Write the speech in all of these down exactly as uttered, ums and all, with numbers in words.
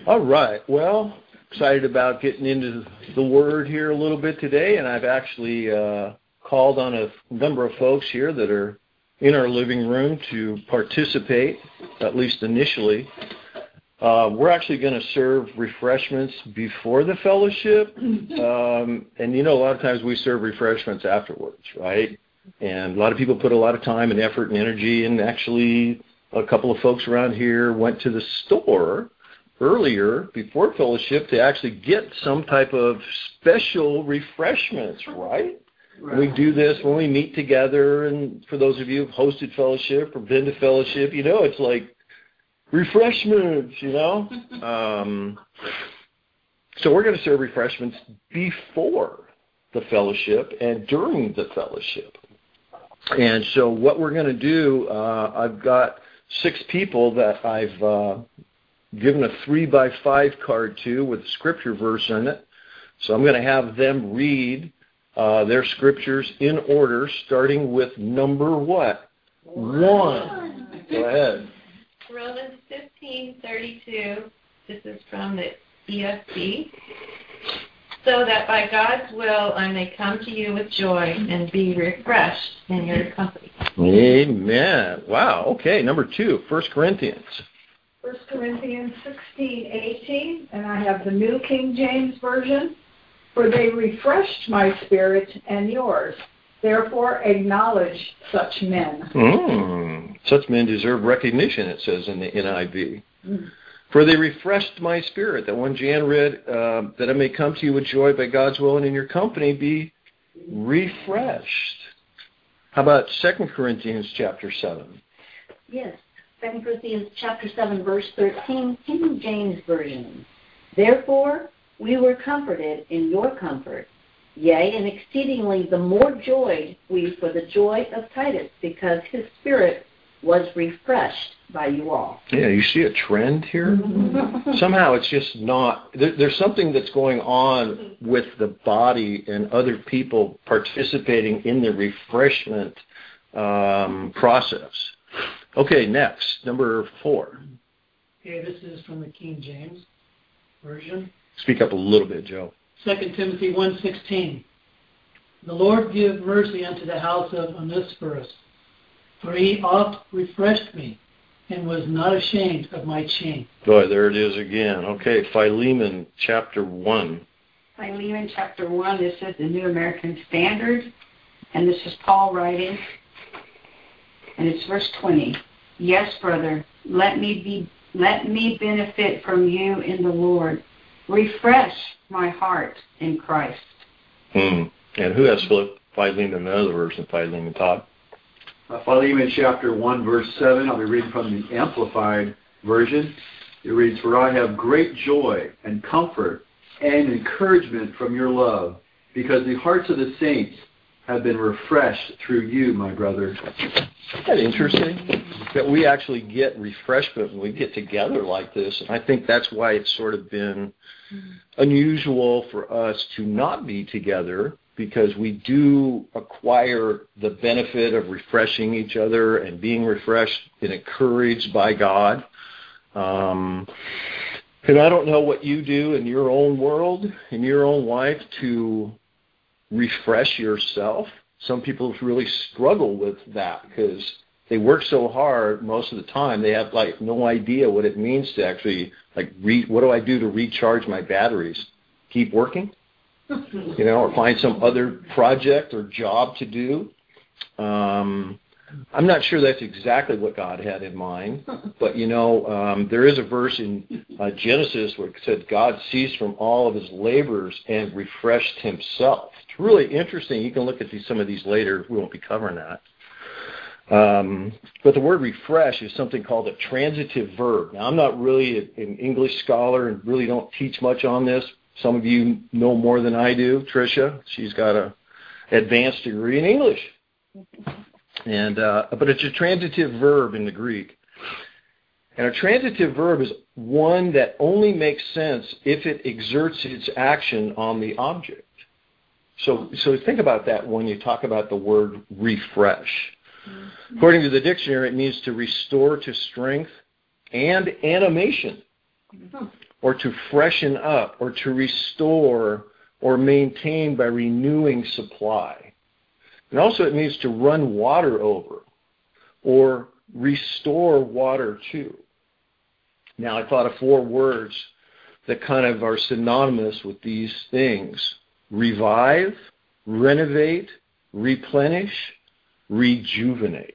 All right. Well, excited about getting into the Word here a little bit today, and I've actually uh, called on a number of folks here that are in our living room to participate, at least initially. Uh, we're actually going to serve refreshments before the fellowship, um, and you know, a lot of times we serve refreshments afterwards, right? And a lot of people put a lot of time and effort and energy, and actually a couple of folks around here went to the store earlier before fellowship to actually get some type of special refreshments, right? Right. We do this when we meet together, and for those of you who've hosted fellowship or been to fellowship, you know, it's like refreshments, you know? Um, so we're going to serve refreshments before the fellowship and during the fellowship. And so what we're going to do, uh, I've got six people that I've uh, given a three by five card to with a scripture verse in it. So I'm going to have them read uh, their scriptures in order, starting with number what? One. One. Go ahead. Romans fifteen thirty-two. This is from the E S V. So that by God's will I may come to you with joy and be refreshed in your company. Amen. Wow. Okay. Number two, First Corinthians. First Corinthians sixteen eighteen, and I have the New King James Version. For they refreshed my spirit and yours. Therefore acknowledge such men. Mm. Such men deserve recognition, it says in the N I V. Mm. For they refreshed my spirit. That one Jan read, uh, that I may come to you with joy by God's will and in your company be refreshed. How about Second Corinthians chapter seven? Yes, Second Corinthians chapter seven, verse thirteen, King James Version. Therefore we were comforted in your comfort, yea, and exceedingly the more joyed we for the joy of Titus, because his spirit was refreshed by you all. Yeah, you see a trend here? Somehow it's just not, there, there's something that's going on with the body and other people participating in the refreshment um, process. Okay, next, number four. Okay, this is from the King James Version. Speak up a little bit, Joe. Second Timothy one sixteen. The Lord give mercy unto the house of Onesiphorus, for he oft refreshed me, and was not ashamed of my chain. Boy, there it is again. Okay, Philemon chapter one. Philemon chapter one, this is the New American Standard, and this is Paul writing, and it's verse twenty. Yes, brother, let me be, let me benefit from you in the Lord. Refresh my heart in Christ. Hmm. And who has Philemon, another verse in Philemon, Todd? Uh, Philemon chapter one, verse seven. I'll be reading from the Amplified Version. It reads, For I have great joy and comfort and encouragement from your love, because the hearts of the saints have been refreshed through you, my brother. Isn't that interesting? That we actually get refreshment when we get together like this. And I think that's why it's sort of been unusual for us to not be together, because we do acquire the benefit of refreshing each other and being refreshed and encouraged by God. Um, and I don't know what you do in your own world, in your own life, to refresh yourself. Some people really struggle with that because they work so hard most of the time. They have like no idea what it means to actually like re- what do I do to recharge my batteries? Keep working, you know, or find some other project or job to do. Um, I'm not sure that's exactly what God had in mind, but you know, um, there is a verse in uh, Genesis where it said God ceased from all of his labors and refreshed himself. It's really interesting. You can look at these, some of these later. We won't be covering that. Um, but the word refresh is something called a transitive verb. Now, I'm not really a, an English scholar and really don't teach much on this. Some of you know more than I do. Tricia, she's got an advanced degree in English. And uh, but it's a transitive verb in the Greek. And a transitive verb is one that only makes sense if it exerts its action on the object. So, so think about that when you talk about the word refresh. Mm-hmm. According to the dictionary, it means to restore to strength and animation. Mm-hmm. or to freshen up, or to restore, or maintain by renewing supply. And also it means to run water over, or restore water to. Now I thought of four words that kind of are synonymous with these things: revive, renovate, replenish, rejuvenate.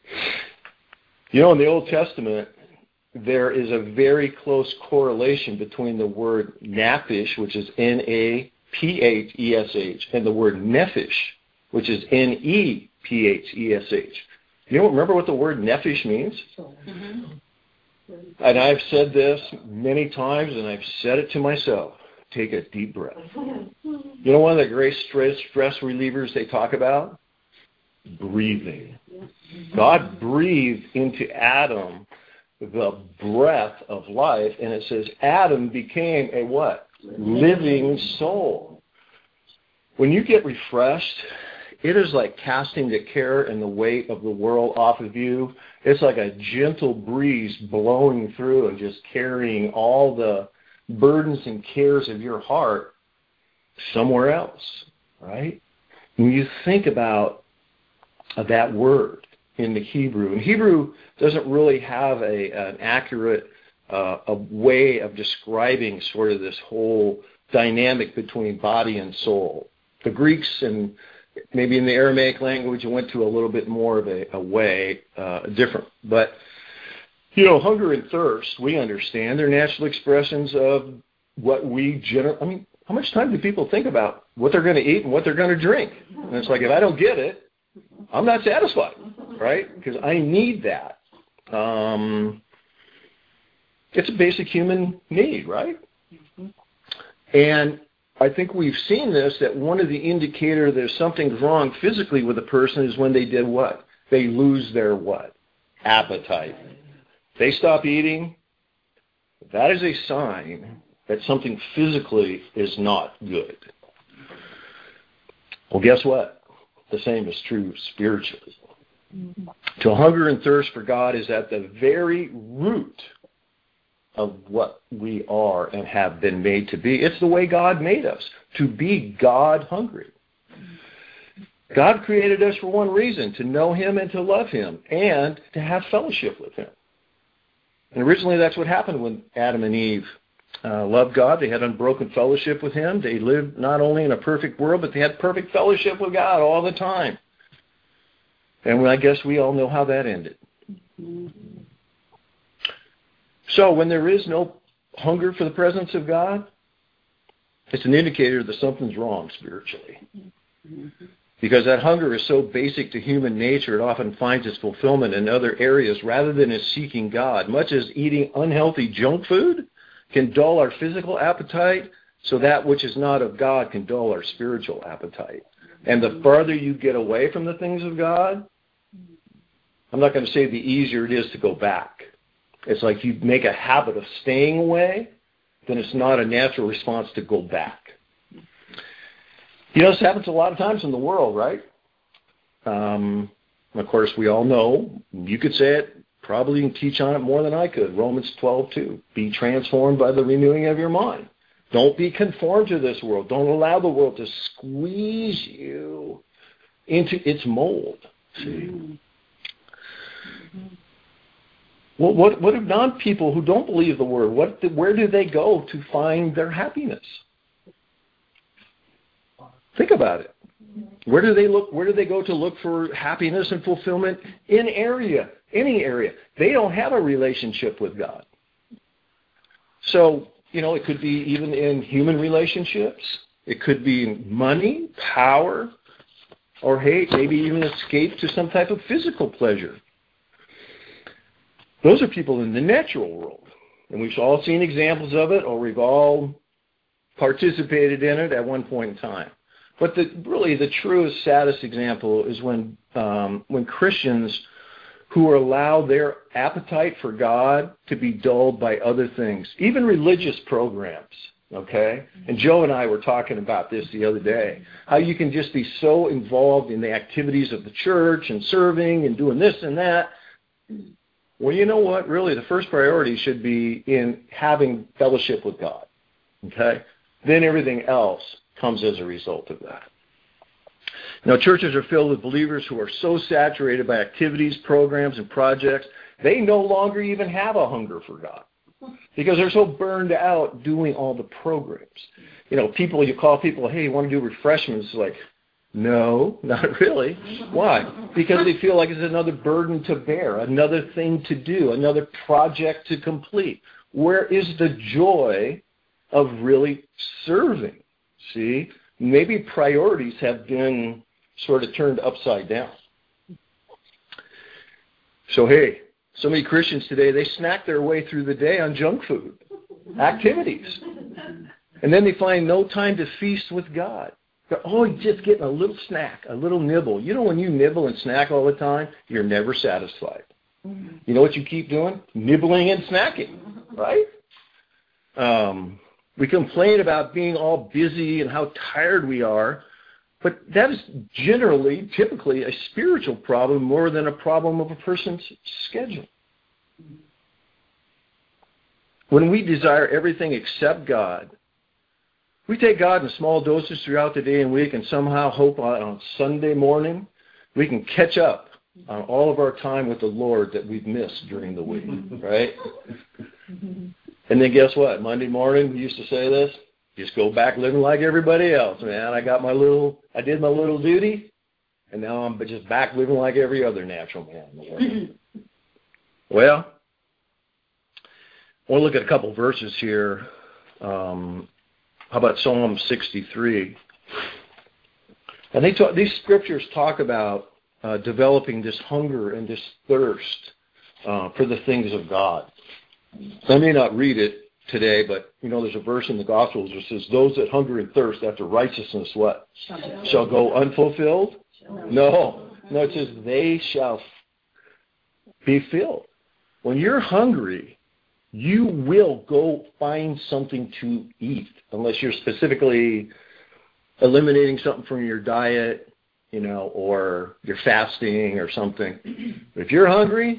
You know, in the Old Testament, there is a very close correlation between the word naphish, which is N A P H E S H, and the word nephesh, which is N E P H E S H. You know, remember what the word nephesh means? Mm-hmm. And I've said this many times, and I've said it to myself. Take a deep breath. You know one of the great stress, stress relievers they talk about? Breathing. God breathed into Adam the breath of life, and it says Adam became a what? Living soul. When you get refreshed, it is like casting the care and the weight of the world off of you. It's like a gentle breeze blowing through and just carrying all the burdens and cares of your heart somewhere else, right? When you think about uh, that word in the Hebrew, and Hebrew doesn't really have a, an accurate uh, a way of describing sort of this whole dynamic between body and soul. The Greeks and maybe in the Aramaic language it went to a little bit more of a, a way, uh, different. But, you know, hunger and thirst, we understand, they're natural expressions of what we generally, I mean, how much time do people think about what they're going to eat and what they're going to drink? And it's like, if I don't get it, I'm not satisfied, right? Because I need that. Um, it's a basic human need, right? And I think we've seen this, that one of the indicators there's something wrong physically with a person is when they did what? They lose their what? Appetite. They stop eating. That is a sign that something physically is not good. Well, guess what? The same is true spiritually. Mm-hmm. To hunger and thirst for God is at the very root of what we are and have been made to be. It's the way God made us, to be God hungry. God created us for one reason, to know Him and to love Him and to have fellowship with Him. And originally that's what happened when Adam and Eve uh, loved God. They had unbroken fellowship with Him. They lived not only in a perfect world, but they had perfect fellowship with God all the time. And I guess we all know how that ended. Mm-hmm. So when there is no hunger for the presence of God, it's an indicator that something's wrong spiritually. Mm-hmm. Because that hunger is so basic to human nature, it often finds its fulfillment in other areas rather than in seeking God. Much as eating unhealthy junk food can dull our physical appetite, so that which is not of God can dull our spiritual appetite. And the farther you get away from the things of God, I'm not going to say the easier it is to go back. It's like you make a habit of staying away, then it's not a natural response to go back. You know, this happens a lot of times in the world, right? Um, of course, we all know, you could say it, probably you can teach on it more than I could. Romans twelve two, be transformed by the renewing of your mind. Don't be conformed to this world. Don't allow the world to squeeze you into its mold. See? Mm-hmm. Well, what, what have non-people who don't believe the word, what, where do they go to find their happiness? Think about it. Where do they look? Where do they go to look for happiness and fulfillment? In area, any area. They don't have a relationship with God. So, you know, it could be even in human relationships. It could be in money, power, or hey, maybe even escape to some type of physical pleasure. Those are people in the natural world. And we've all seen examples of it, or we've all participated in it at one point in time. But the, really the truest, saddest example is when um, when Christians who allow their appetite for God to be dulled by other things, even religious programs, okay? And Joe and I were talking about this the other day, how you can just be so involved in the activities of the church and serving and doing this and that, Well, you know what? Really, the first priority should be in having fellowship with God. Okay? Then everything else comes as a result of that. Now, churches are filled with believers who are so saturated by activities, programs, and projects, they no longer even have a hunger for God because they're so burned out doing all the programs. You know, people, you call people, hey, you want to do refreshments? It's like, no, not really. Why? Because they feel like it's another burden to bear, another thing to do, another project to complete. Where is the joy of really serving? See? Maybe priorities have been sort of turned upside down. So, hey, so many Christians today, they snack their way through the day on junk food, activities. And then they find no time to feast with God. They're always just getting a little snack, a little nibble. You know, when you nibble and snack all the time, you're never satisfied. You know what you keep doing? Nibbling and snacking, right? Um, we complain about being all busy and how tired we are, but that is generally, typically, a spiritual problem more than a problem of a person's schedule. When we desire everything except God, we take God in small doses throughout the day and week and somehow hope on, on Sunday morning we can catch up on all of our time with the Lord that we've missed during the week, right? And then guess what? Monday morning, we used to say this, just go back living like everybody else, man. I got my little, I did my little duty, and now I'm just back living like every other natural man in the world. Well, I want to look at a couple verses here. Um, how about Psalm sixty-three? And they talk, these scriptures talk about uh, developing this hunger and this thirst uh, for the things of God. I may not read it today, but, you know, there's a verse in the Gospels that says, those that hunger and thirst after righteousness, what? Shall, shall go unfulfilled? No. No, it says they shall be filled. When you're hungry, you will go find something to eat, unless you're specifically eliminating something from your diet, you know, or you're fasting or something. But if you're hungry,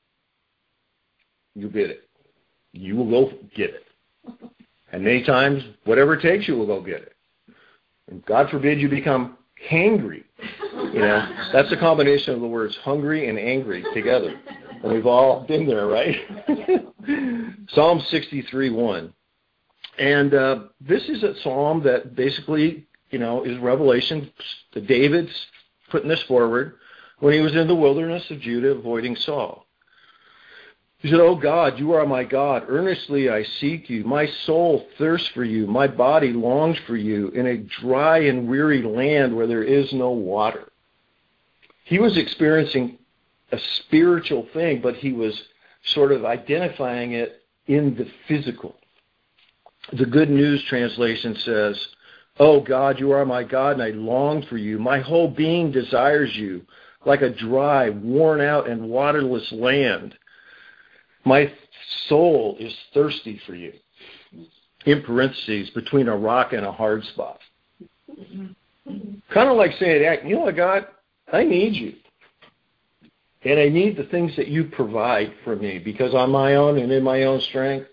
you get it. You will go get it. And many times, whatever it takes, you will go get it. And God forbid you become hangry. You know, that's a combination of the words hungry and angry together. And we've all been there, right? Psalm sixty-three one. And uh, this is a psalm that basically, you know, is Revelation. David's putting this forward when he was in the wilderness of Judah avoiding Saul. He said, "Oh God, you are my God. Earnestly I seek you. My soul thirsts for you. My body longs for you in a dry and weary land where there is no water." He was experiencing a spiritual thing, but he was sort of identifying it in the physical. The Good News translation says, "Oh God, you are my God, and I long for you. My whole being desires you, like a dry, worn out, and waterless land. My soul is thirsty for you." In parentheses, between a rock and a hard spot. Kind of like saying, you know what, God, I need you. And I need the things that you provide for me, because on my own and in my own strength,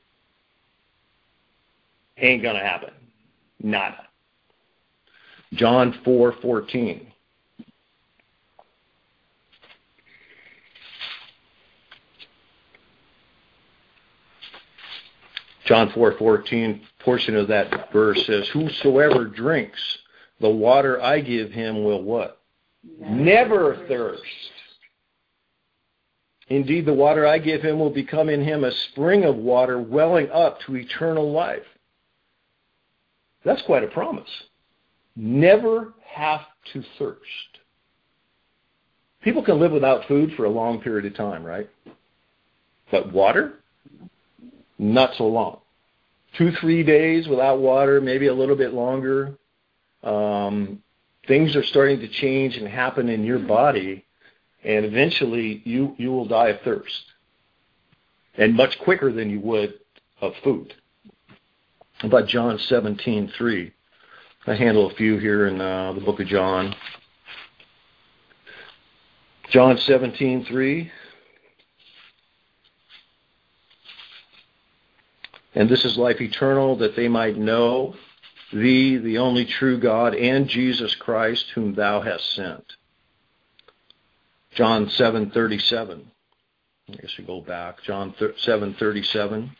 ain't going to happen. Nada. John four fourteen. John four fourteen, portion of that verse says, "Whosoever drinks the water I give him will" what? Never, Never thirst. "Indeed, the water I give him will become in him a spring of water welling up to eternal life." That's quite a promise. Never have to thirst. People can live without food for a long period of time, right? But water? Not so long. Two, three days without water, maybe a little bit longer. Um, things are starting to change and happen in your body, and eventually you, you will die of thirst. And much quicker than you would of food. How about John seventeen three? I handle a few here in uh, the book of John. John seventeen three. And this is life eternal, that they might know thee, the only true God, and Jesus Christ, whom thou hast sent. John seven thirty-seven. I guess we go back. John seven thirty-seven.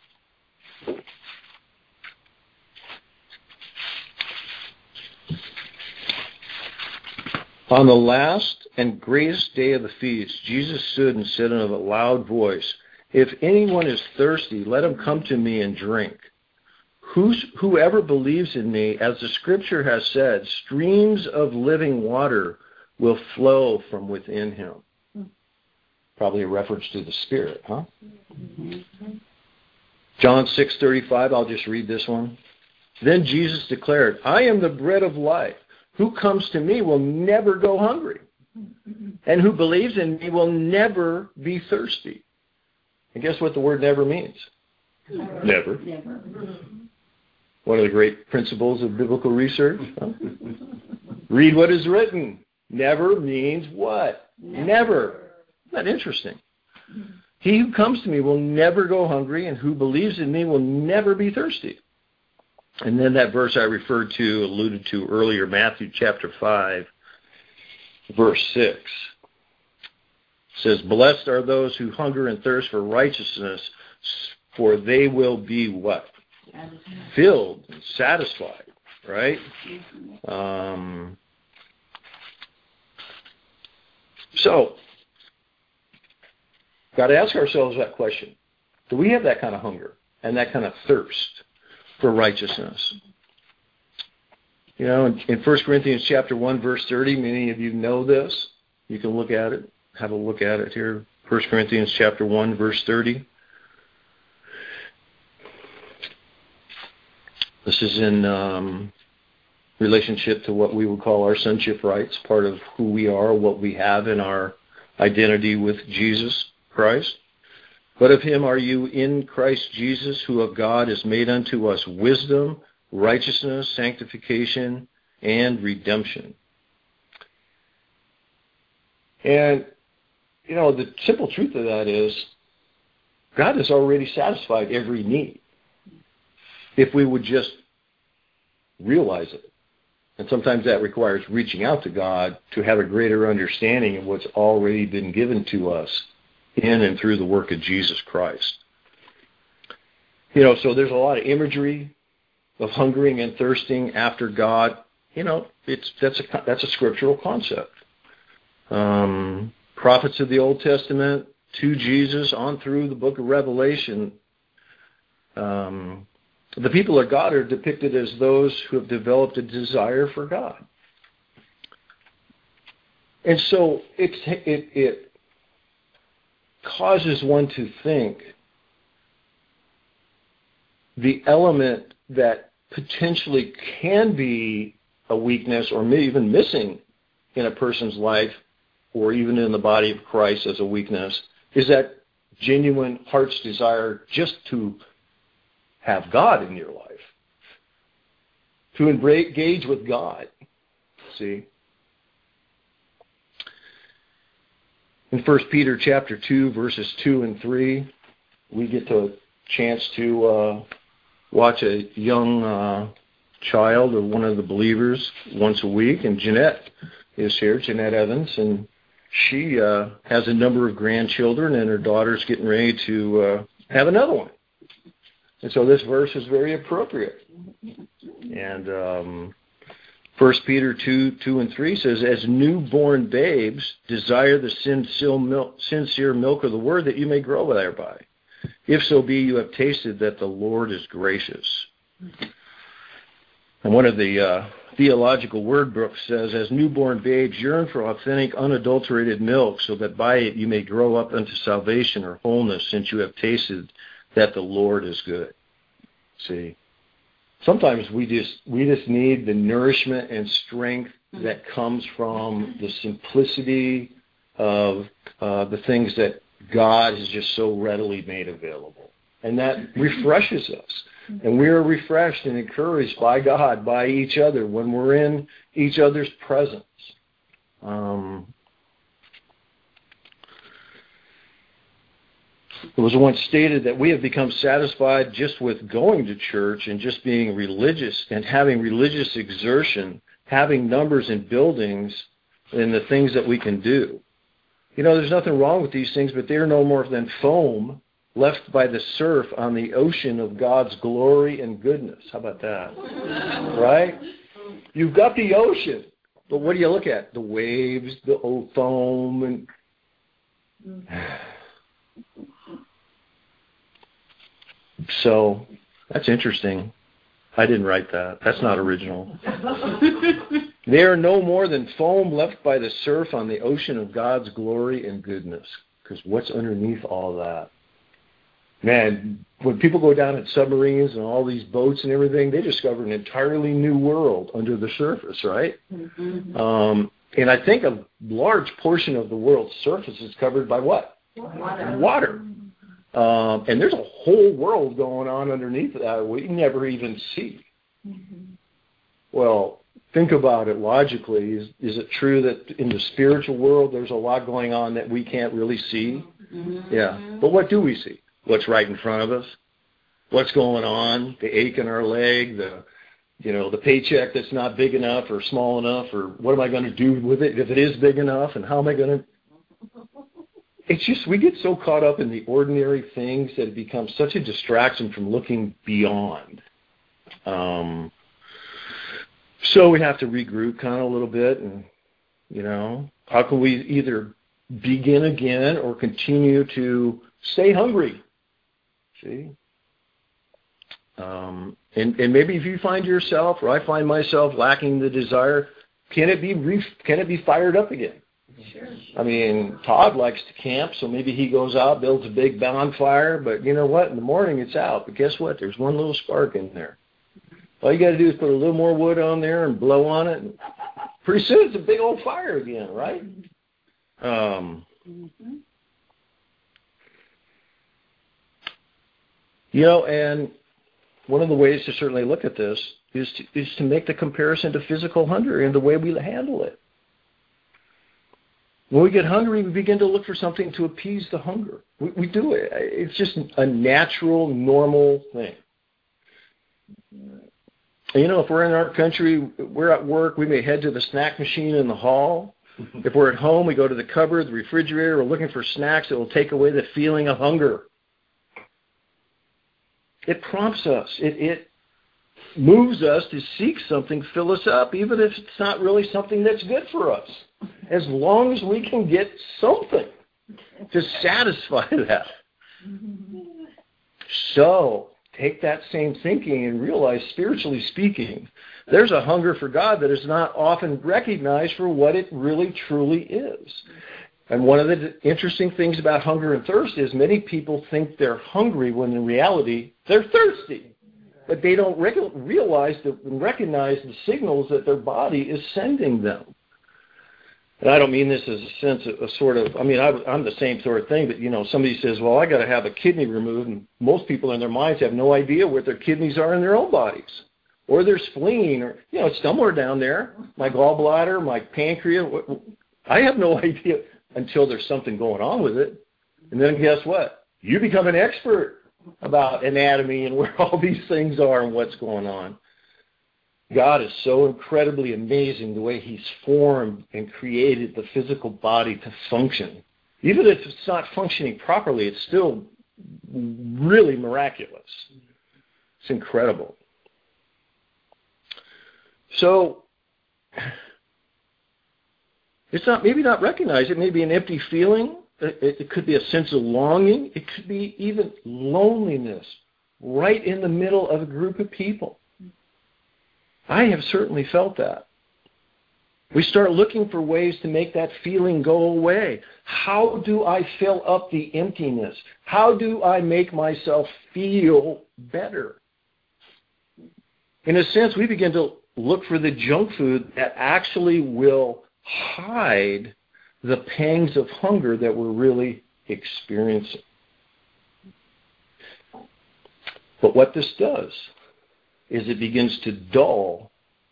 On the last and greatest day of the feast, Jesus stood and said in a loud voice, If anyone is thirsty, let him come to me and drink. Who's, whoever believes in me, as the Scripture has said, streams of living water will flow from within him. Probably a reference to the Spirit, huh? Mm-hmm. John six thirty-five, I'll just read this one. Then Jesus declared, I am the bread of life. Who comes to me will never go hungry, and who believes in me will never be thirsty. And guess what the word never means? Never. Never. Never. One of the great principles of biblical research. Huh? Read what is written. Never means what? Never. Never. Isn't that interesting? He who comes to me will never go hungry, and who believes in me will never be thirsty. And then that verse I referred to, alluded to earlier, Matthew chapter five, verse six, says, Blessed are those who hunger and thirst for righteousness, for they will be what? Filled and satisfied, right? Um, so, got to ask ourselves that question. Do we have that kind of hunger and that kind of thirst for righteousness? You know, in, in First Corinthians chapter one, verse thirty, many of you know this. You can look at it, have a look at it here. First Corinthians chapter one, verse thirty. This is in um, relationship to what we would call our sonship rights, part of who we are, what we have in our identity with Jesus Christ. But of him are you in Christ Jesus, who of God is made unto us wisdom, righteousness, sanctification, and redemption. And, you know, the simple truth of that is God has already satisfied every need, if we would just realize it. And sometimes that requires reaching out to God to have a greater understanding of what's already been given to us in and through the work of Jesus Christ. You know, so there's a lot of imagery of hungering and thirsting after God. You know, it's that's a that's a scriptural concept. Um, prophets of the Old Testament to Jesus on through the book of Revelation, um, the people of God are depicted as those who have developed a desire for God. And so it's, it, it causes one to think the element that potentially can be a weakness or maybe even missing in a person's life or even in the body of Christ as a weakness is that genuine heart's desire just to have God in your life, to engage with God. See? In First Peter chapter two, verses two and three, we get a chance to uh, watch a young uh, child or one of the believers once a week, and Jeanette is here, Jeanette Evans, and she uh, has a number of grandchildren, and her daughter's getting ready to uh, have another one. And so this verse is very appropriate. And um, First Peter two, two and three says, As newborn babes, desire the sincere milk, sincere milk of the word, that you may grow thereby. If so be you have tasted that the Lord is gracious. And one of the uh, theological word books says, As newborn babes yearn for authentic, unadulterated milk, so that by it you may grow up unto salvation or wholeness, since you have tasted that the Lord is good. See, sometimes we just we just need the nourishment and strength that comes from the simplicity of uh, the things that God has just so readily made available. And that refreshes us. And we are refreshed and encouraged by God, by each other, when we're in each other's presence. Um, It was once stated that we have become satisfied just with going to church and just being religious and having religious exertion, having numbers in buildings and the things that we can do. You know, there's nothing wrong with these things, but they're no more than foam left by the surf on the ocean of God's glory and goodness. How about that? Right? You've got the ocean, but what do you look at? The waves, the old foam, and so that's interesting. I didn't write that. That's not original. They are no more than foam left by the surf on the ocean of God's glory and goodness. Because what's underneath all that? Man, when people go down in submarines and all these boats and everything, they discover an entirely new world under the surface, right? Mm-hmm. Um, and I think a large portion of the world's surface is covered by what? Water. Water. Um, and there's a whole world going on underneath that we never even see. Mm-hmm. Well, think about it logically. Is, is it true that in the spiritual world there's a lot going on that we can't really see? Mm-hmm. Yeah. But what do we see? What's right in front of us? What's going on? The ache in our leg, the you know, the paycheck that's not big enough or small enough, or what am I going to do with it if it is big enough, and how am I going to... It's just, we get so caught up in the ordinary things that it becomes such a distraction from looking beyond. Um, so we have to regroup kind of a little bit, and, you know, how can we either begin again or continue to stay hungry? See? Um, and, and maybe if you find yourself, or I find myself lacking the desire, can it be re- can it be fired up again? Sure. I mean, Todd likes to camp, so maybe he goes out, builds a big bonfire, but you know what? In the morning it's out. But guess what? There's one little spark in there. All you got to do is put a little more wood on there and blow on it, and pretty soon it's a big old fire again, right? Um, mm-hmm. You know, and one of the ways to certainly look at this is to, is to make the comparison to physical hunger and the way we handle it. When we get hungry, we begin to look for something to appease the hunger. We, we do it. It's just a natural, normal thing. And, you know, if we're in our country, we're at work, we may head to the snack machine in the hall. If we're at home, we go to the cupboard, the refrigerator, we're looking for snacks that will take away the feeling of hunger. It prompts us. It, it moves us to seek something, fill us up, even if it's not really something that's good for us. As long as we can get something to satisfy that. So, take that same thinking and realize, spiritually speaking, there's a hunger for God that is not often recognized for what it really, truly is. And one of the interesting things about hunger and thirst is many people think they're hungry when in reality they're thirsty. But they don't rec- realize the, and recognize the signals that their body is sending them. And I don't mean this as a sense of a sort of, I mean, I, I'm the same sort of thing, but, you know, somebody says, well, I got to have a kidney removed, and most people in their minds have no idea where their kidneys are in their own bodies, or their spleen, or, you know, it's somewhere down there, my gallbladder, my pancreas. I have no idea until there's something going on with it. And then guess what? You become an expert about anatomy and where all these things are and what's going on. God is so incredibly amazing the way he's formed and created the physical body to function. Even if it's not functioning properly, it's still really miraculous. It's incredible. So, it's not maybe not recognized. It may be an empty feeling. It, it could be a sense of longing. It could be even loneliness right in the middle of a group of people. I have certainly felt that. We start looking for ways to make that feeling go away. How do I fill up the emptiness? How do I make myself feel better? In a sense, we begin to look for the junk food that actually will hide the pangs of hunger that we're really experiencing. But what this does is it begins to dull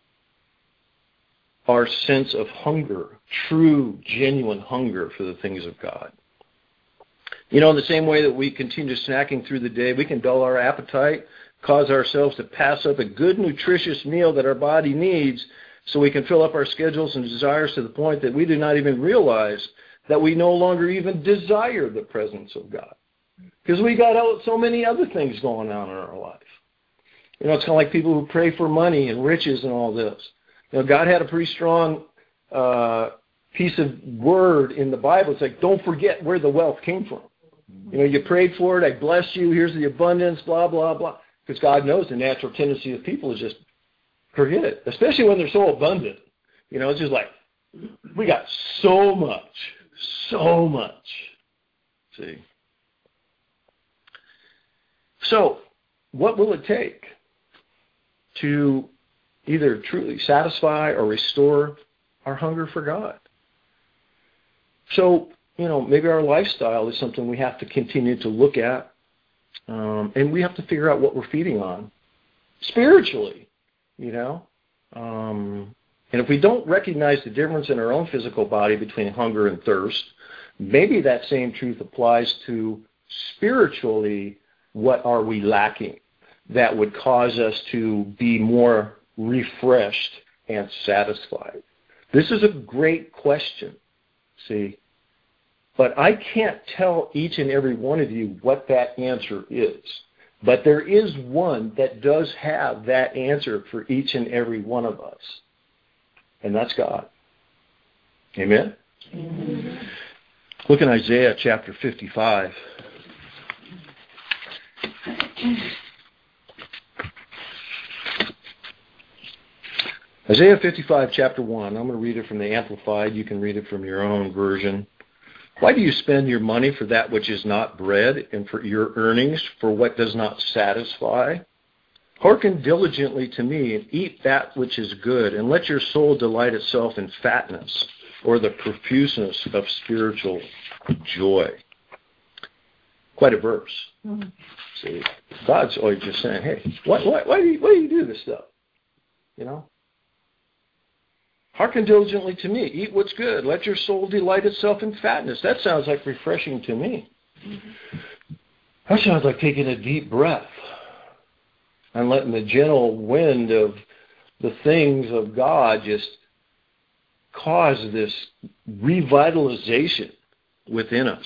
our sense of hunger, true, genuine hunger for the things of God. You know, in the same way that we continue snacking through the day, we can dull our appetite, cause ourselves to pass up a good, nutritious meal that our body needs so we can fill up our schedules and desires to the point that we do not even realize that we no longer even desire the presence of God. Because we got out so many other things going on in our life. You know, it's kind of like people who pray for money and riches and all this. You know, God had a pretty strong uh, piece of word in the Bible. It's like, don't forget where the wealth came from. You know, you prayed for it, I blessed you, here's the abundance, blah, blah, blah. Because God knows the natural tendency of people is just forget it, especially when they're so abundant. You know, it's just like, we got so much, so much. See? So, what will it take to either truly satisfy or restore our hunger for God? So, you know, maybe our lifestyle is something we have to continue to look at, um, and we have to figure out what we're feeding on spiritually, you know. Um, and if we don't recognize the difference in our own physical body between hunger and thirst, maybe that same truth applies to spiritually. What are we lacking that would cause us to be more refreshed and satisfied? This is a great question, see. But I can't tell each and every one of you what that answer is. But there is one that does have that answer for each and every one of us. And that's God. Amen? Mm-hmm. Look in Isaiah chapter fifty-five. Isaiah fifty-five, chapter one. I'm going to read it from the Amplified. You can read it from your own version. Why do you spend your money for that which is not bread, and for your earnings for what does not satisfy? Hearken diligently to me, and eat that which is good, and let your soul delight itself in fatness, or the profuseness of spiritual joy. Quite a verse. Mm-hmm. See, God's always just saying, hey, why, why, why, do you, why do you do this stuff? You know? Hearken diligently to me. Eat what's good. Let your soul delight itself in fatness. That sounds like refreshing to me. Mm-hmm. That sounds like taking a deep breath and letting the gentle wind of the things of God just cause this revitalization within us.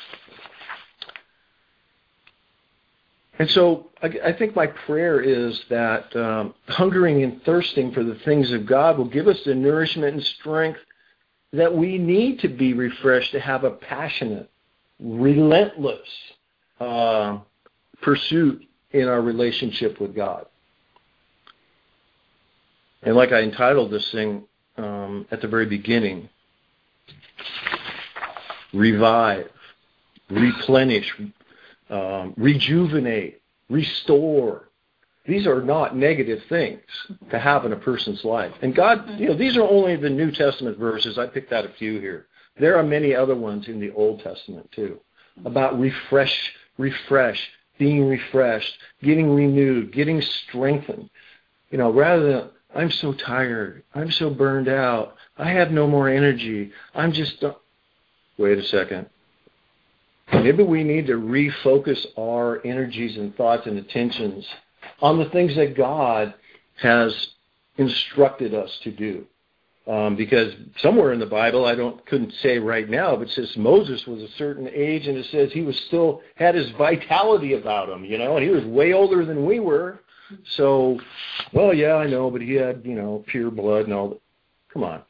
And so I, I think my prayer is that um, hungering and thirsting for the things of God will give us the nourishment and strength that we need to be refreshed, to have a passionate, relentless uh, pursuit in our relationship with God. And like I entitled this thing um, at the very beginning, revive, replenish, Um, rejuvenate, restore. These are not negative things to have in a person's life. And God, you know, these are only the New Testament verses. I picked out a few here. There are many other ones in the Old Testament too, about refresh, refresh, being refreshed, getting renewed, getting strengthened. You know, rather than, I'm so tired, I'm so burned out, I have no more energy, I'm just, uh, wait a second. Maybe we need to refocus our energies and thoughts and attentions on the things that God has instructed us to do. Um, because somewhere in the Bible, I don't couldn't say right now, but it says Moses was a certain age, and it says he was still had his vitality about him, you know, and he was way older than we were. So, well, yeah, I know, but he had, you know, pure blood and all that. Come on.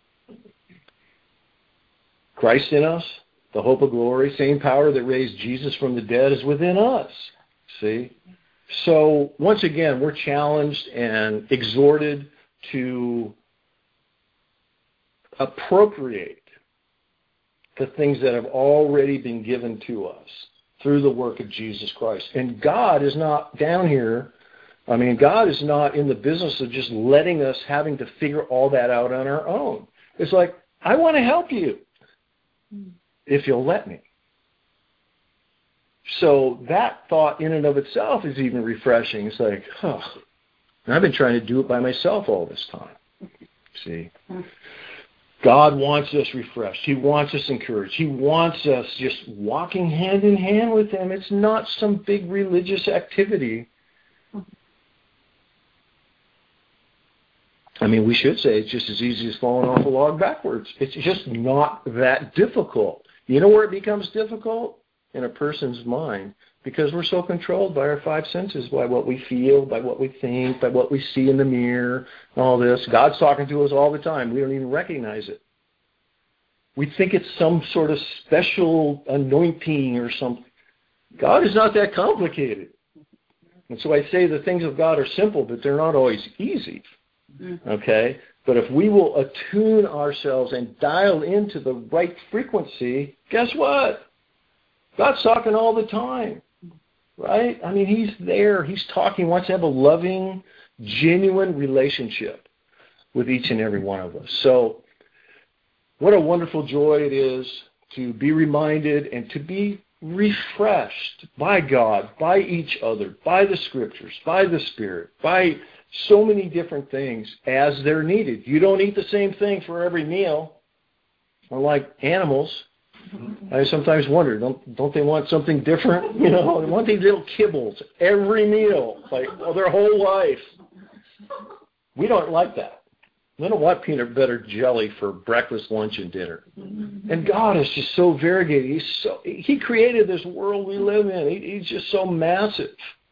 Christ in us, the hope of glory, same power that raised Jesus from the dead is within us. See? So, once again, we're challenged and exhorted to appropriate the things that have already been given to us through the work of Jesus Christ. And God is not down here. I mean, God is not in the business of just letting us having to figure all that out on our own. It's like, I want to help you. If you'll let me. So that thought in and of itself is even refreshing. It's like, oh, and I've been trying to do it by myself all this time. See? God wants us refreshed. He wants us encouraged. He wants us just walking hand in hand with Him. It's not some big religious activity. I mean, we should say it's just as easy as falling off a log backwards. It's just not that difficult. You know where it becomes difficult? In a person's mind. Because we're so controlled by our five senses, by what we feel, by what we think, by what we see in the mirror, all this. God's talking to us all the time. We don't even recognize it. We think it's some sort of special anointing or something. God is not that complicated. And so I say the things of God are simple, but they're not always easy. Okay? But if we will attune ourselves and dial into the right frequency, guess what? God's talking all the time. Right? I mean, He's there. He's talking. He wants to have a loving, genuine relationship with each and every one of us. So what a wonderful joy it is to be reminded and to be refreshed by God, by each other, by the Scriptures, by the Spirit, by so many different things as they're needed. You don't eat the same thing for every meal. Unlike animals, I sometimes wonder, don't don't they want something different? You know, they want these little kibbles every meal, like well, their whole life. We don't like that. We don't want peanut butter jelly for breakfast, lunch, and dinner. And God is just so variegated. He's so He created this world we live in. He, he's just so massive.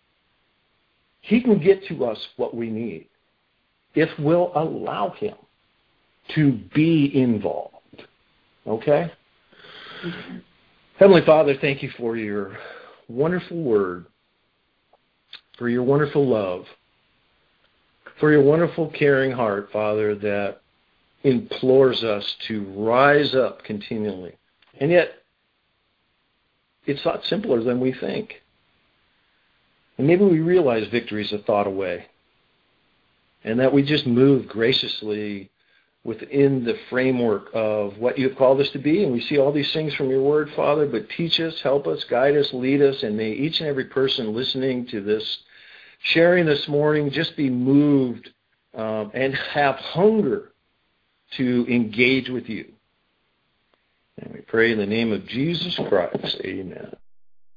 He can get to us what we need if we'll allow Him to be involved. Okay? Mm-hmm. Heavenly Father, thank you for your wonderful word, for your wonderful love, for your wonderful caring heart, Father, that implores us to rise up continually. And yet, it's a lot simpler than we think. And maybe we realize victory is a thought away, and that we just move graciously within the framework of what you have called us to be. And we see all these things from your word, Father, but teach us, help us, guide us, lead us, and may each and every person listening to this, sharing this morning, just be moved um, and have hunger to engage with you. And we pray in the name of Jesus Christ. Amen.